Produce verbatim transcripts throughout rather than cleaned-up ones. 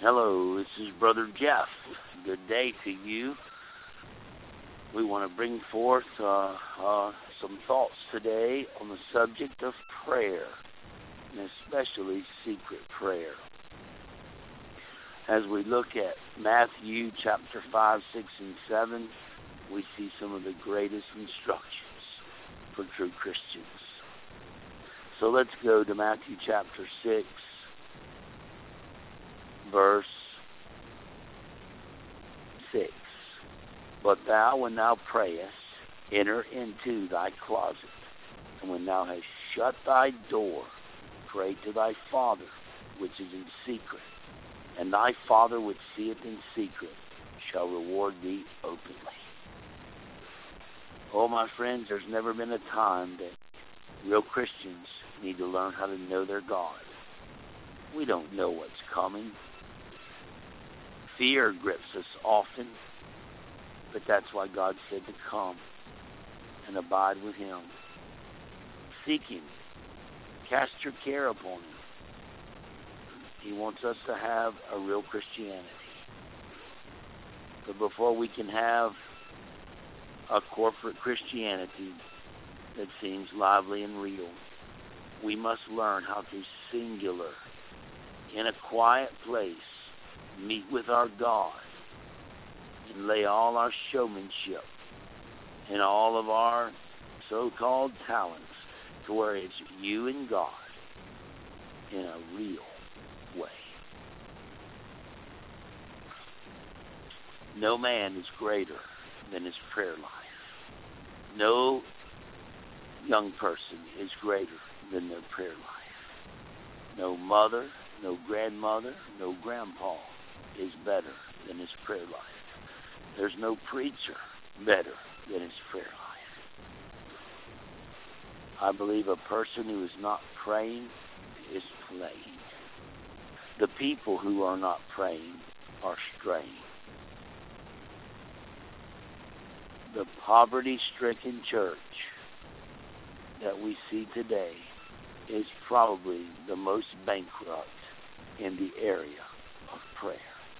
Hello, this is Brother Jeff. Good day to you. We want to bring forth uh, uh, some thoughts today on the subject of prayer, and especially secret prayer. As we look at Matthew chapter five, six, and seven, we see some of the greatest instructions for true Christians. So let's go to Matthew chapter six, verse six. But thou, when thou prayest, enter into thy closet, and when thou hast shut thy door, pray to thy Father, which is in secret, and thy Father which seeth in secret shall reward thee openly. Oh, my friends, there's never been a time that real Christians need to learn how to know their God. We don't know what's coming. Fear grips us often, but that's why God said to come and abide with Him. Seek Him. Cast your care upon Him. He wants us to have a real Christianity. But before we can have a corporate Christianity that seems lively and real, we must learn how to singular, in a quiet place, meet with our God and lay all our showmanship and all of our so-called talents to where it's you and God in a real way. No man is greater than his prayer life. No young person is greater than their prayer life. No mother, no grandmother, no grandpa is better than his prayer life. There's no preacher better than his prayer life. I believe a person who is not praying is playing. The people who are not praying are straying. The poverty-stricken church that we see today is probably the most bankrupt in the area of prayer.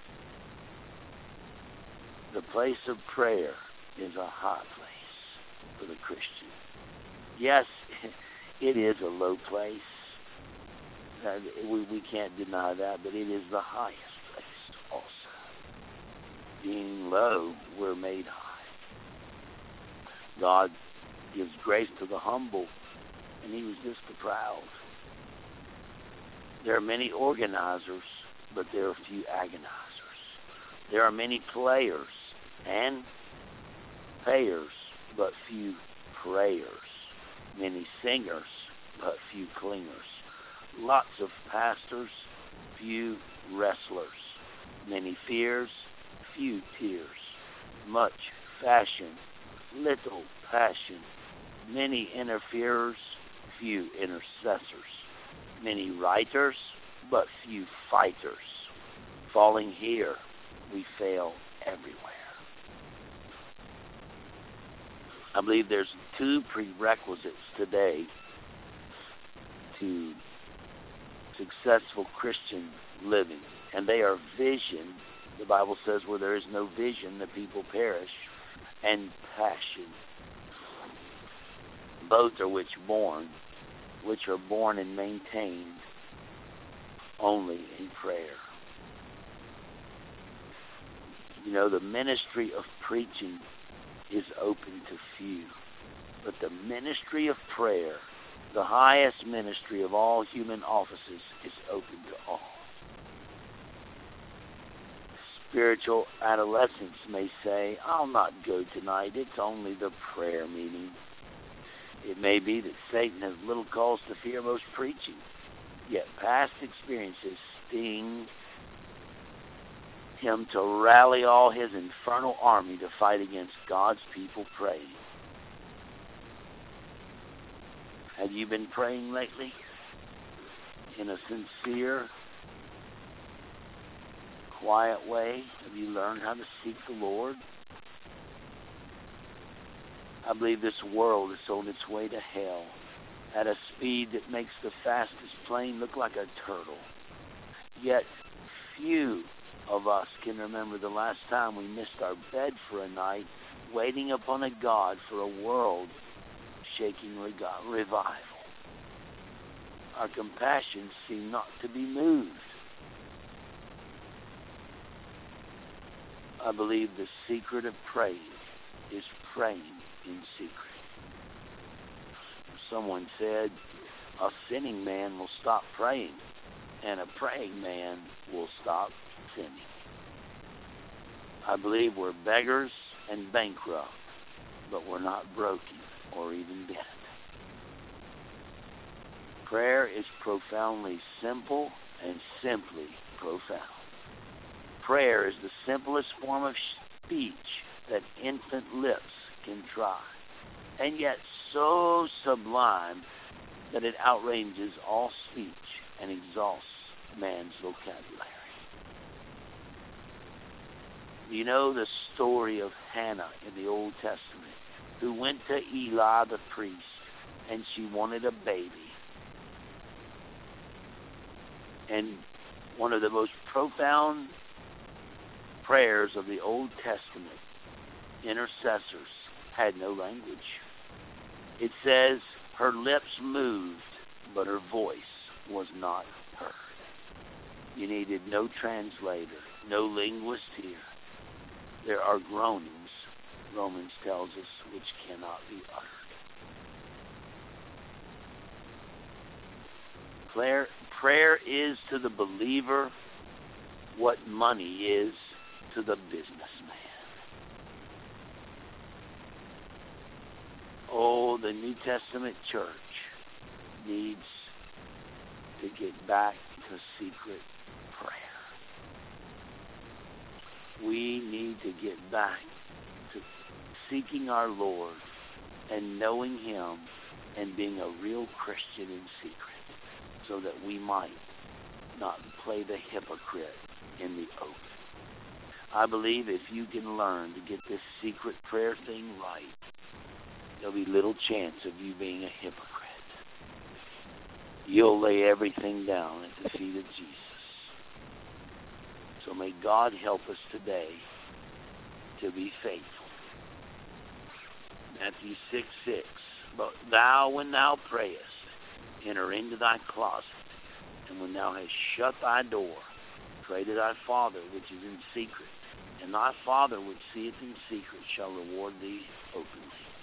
The place of prayer is a high place for the Christian. Yes, it is a low place. Uh, we, we can't deny that, but it is the highest place also. Being low, we're made high. God gives grace to the humble, and He resists the proud. There are many organizers, but there are few agonizers. There are many players and payers, but few prayers. Many singers, but few clingers. Lots of pastors, few wrestlers. Many fears, few tears. Much fashion, little passion. Many interferers, few intercessors. Many writers, but few fighters. Falling here, we fail everywhere. I believe there's two prerequisites today to successful Christian living, and they are vision. The Bible says where there is no vision, the people perish, and passion. Both are which born, which are born and maintained only in prayer. You know, the ministry of preaching is open to few, but the ministry of prayer, the highest ministry of all human offices, is open to all. Spiritual adolescents may say, I'll not go tonight, it's only the prayer meeting. It may be that Satan has little cause to fear most preaching, yet past experiences sting him to rally all his infernal army to fight against God's people praying. Have you been praying lately in a sincere, quiet way? Have you learned how to seek the Lord? I believe this world is on its way to hell at a speed that makes the fastest plane look like a turtle. Yet Few of us can remember the last time we missed our bed for a night, waiting upon a God for a world-shaking revival. Our compassions seem not to be moved. I believe the secret of praise is praying in secret. Someone said, a sinning man will stop praying, and a praying man will stop sinning. I believe we're beggars and bankrupt, but we're not broken or even dead. Prayer is profoundly simple and simply profound. Prayer is the simplest form of speech that infant lips can try, and yet so sublime that it outranges all speech and exhausts man's vocabulary. You know the story of Hannah in the Old Testament, who went to Eli the priest, and she wanted a baby. And one of the most profound prayers of the Old Testament, intercessors had no language. It says her lips moved, but her voice was not heard. You needed no translator, no linguist here. There are groanings, Romans tells us, which cannot be uttered. Prayer, prayer is to the believer what money is to the businessman. Oh, the New Testament church needs to get back to secret prayer. We need to get back to seeking our Lord and knowing Him and being a real Christian in secret, so that we might not play the hypocrite in the open. I believe if you can learn to get this secret prayer thing right, there'll be little chance of you being a hypocrite. You'll lay everything down at the feet of Jesus. So may God help us today to be faithful. Matthew six six, but thou, when thou prayest, enter into thy closet, and when thou hast shut thy door, pray to thy Father which is in secret, and thy Father which seeth in secret shall reward thee openly.